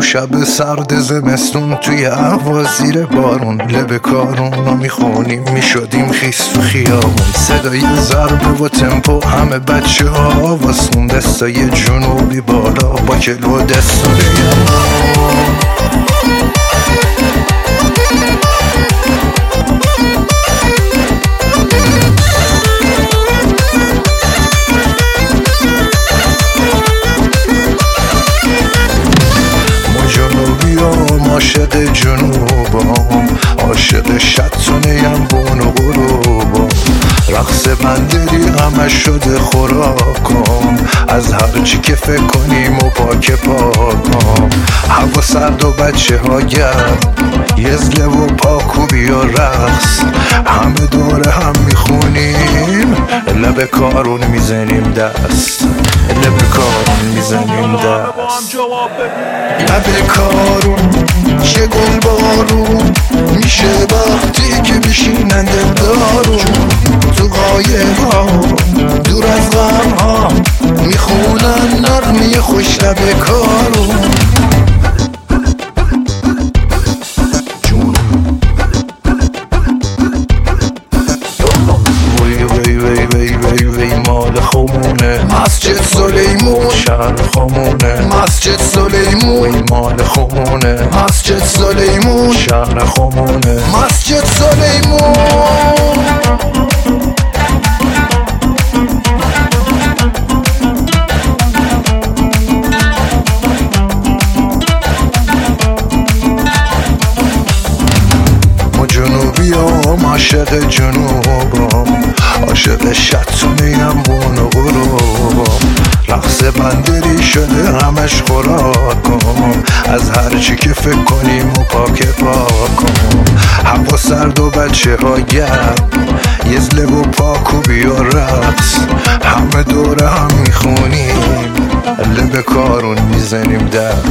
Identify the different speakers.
Speaker 1: شب سرد زمستون توی هوا زیر بارون لب کارون رو میخونیم میشدیم خیس تو خیابون. صدای ضربه و تمپو همه بچه ها واسون دستای جنوبی بالا با کلو دستای عاشق جنوبم، عاشق شطونیم بون و غروبم. رقص بندری همه شده خوراکم، از هر چی که فکر کنیم و پاک پاکم. هوا سرد و بچه ها گرم، یزله و پاکوبی و رقص، همه دوره هم میخونیم، لب کارون میزنیم دست، لب کارون میزنیم دست. لب کارون چه گل بارون میشه وقتی که بشینن دلدارون. تو قایق ها دور از غم ها میخونن نرمی خوش لب کارون. مال خمونه مسجد سلیمون، شهر خمونه مسجد سلیمون. مال خمونه مسجد سلیمون، شهر خمونه مسجد سلیمون. جنوبی هم عاشق جنوبم، عاشق شطونیم بون و غروبم. رقص بندری شده همش خوراکم، از هر چی که فکر کنیم و پاک پاکم. هوا سرد و بچه ها گرم، یزله و پاکوبی و رقص، همه دوره هم میخونیم، لب کارون میزنیم دست.